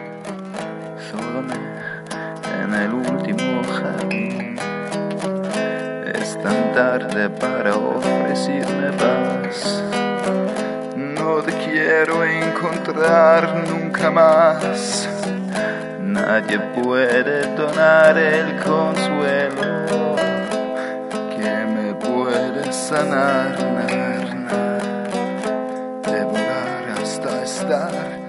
Sólo en el último jardín. Es tan tarde para ofrecerme paz. No te quiero encontrar nunca más. Nadie puede donar el consuelo que me puede sanar, de volar hasta estar